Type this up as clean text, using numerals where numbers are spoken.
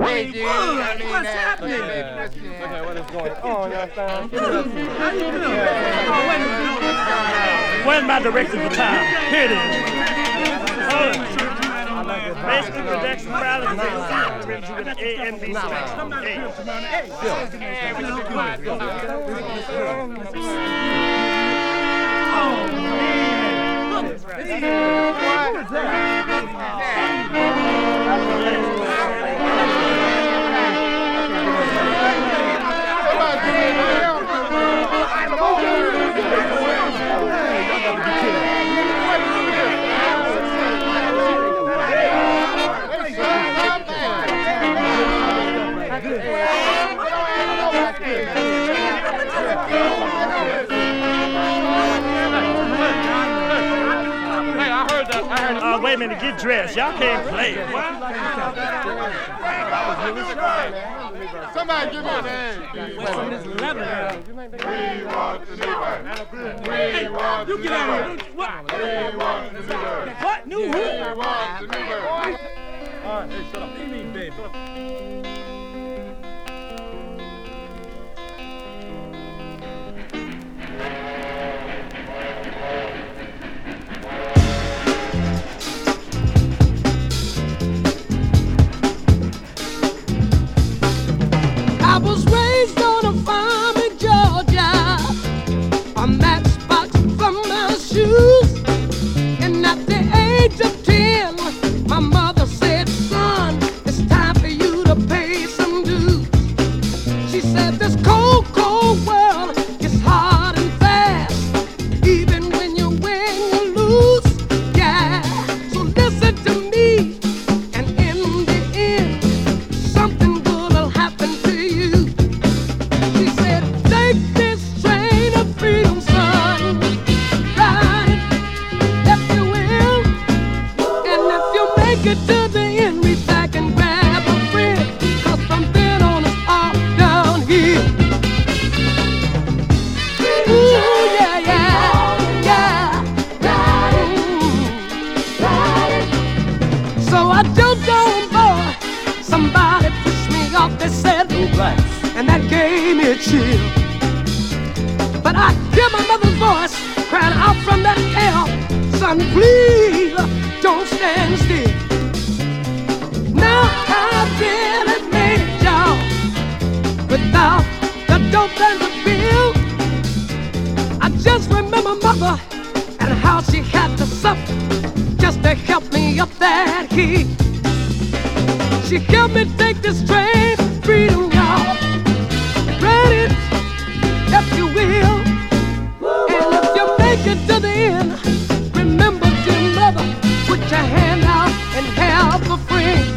Hey, G, What's happening? Okay, what is going on? You understand? How you doing? Oh, wait a minute. Where's my direction for time? Here it is. Hold on. Basically, projection paralysis is with an A and B spectrum. Oh, man. Look, who is Wait a minute, get dressed. Y'all can't play. Somebody give me a name. We want the new Hey, you get out of here. What? What? New who? We want the new All right, hey, shut up. What do you mean, babe? Shut up. I was raised on a farm in Georgia, a matchbox from my shoes, and at the age of 10, my mother said, son, it's time for you to pay some dues. She said, this cold, cold world is hard and fast, even when you win, you lose, yeah. So listen to me, and in the end, something good will happen to you. She said, take this train of freedom, son, ride it if you will, and if you make it to the end, reach back and grab a friend, 'cause from then on it's all downhill. Ooh, yeah, yeah, yeah, so I jumped on board, somebody pushed me off, they said, and that gave me a chill. But I hear my mother's voice crying out from that hell, son, please don't stand still. Now I really made it, y'all, without the dope and the bill. I just remember mother and how she had to suffer just to help me up that hill. She helped me take this train, freedom, y'all. Ride it, if you will. And if you make it to the end, remember, dear mother, put your hand out and help a friend.